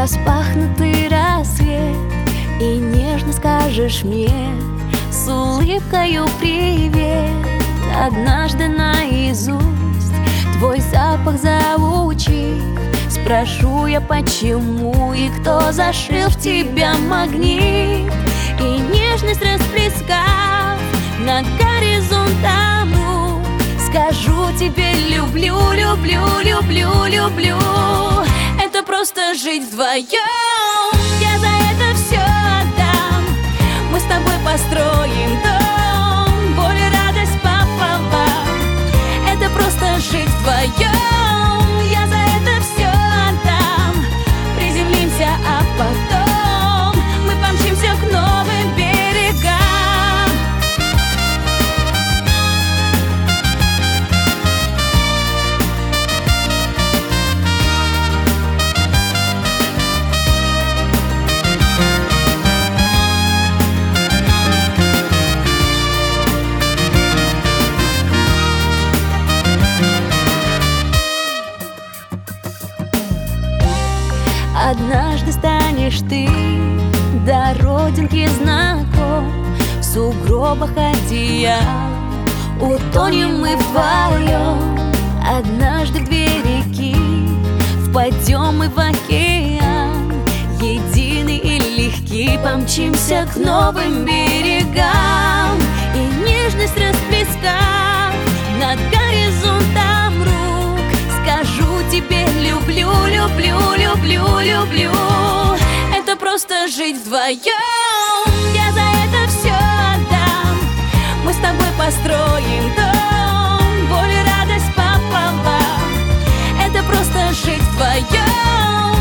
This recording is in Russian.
распахнутый рассвет, и нежно скажешь мне с улыбкою привет. Однажды наизусть твой запах заучив, спрошу я, почему и кто зашил в тебя магнит. И нежность расплескав над горизонтом рук, скажу тебе: люблю, люблю, люблю, люблю. Это просто жить вдвоем, я за это все отдам. Мы с тобой построим дом, боль и радость пополам. Это просто жить вдвоем, я за это все отдам. Приземлимся, а потом мы помчимся к новым берегам. Однажды станешь ты до родинки знаком, в сугробах одеял утонем мы вдвоем. Однажды в две реки впадем мы в океан, единый и легкий помчимся к новым берегам. И нежность расплескав над горизонтом рук, скажу тебе: люблю, люблю, люблю, люблю. Это просто жить вдвоем, я за это все отдам. Мы с тобой построим дом, боль и радость пополам. Это просто жить вдвоем.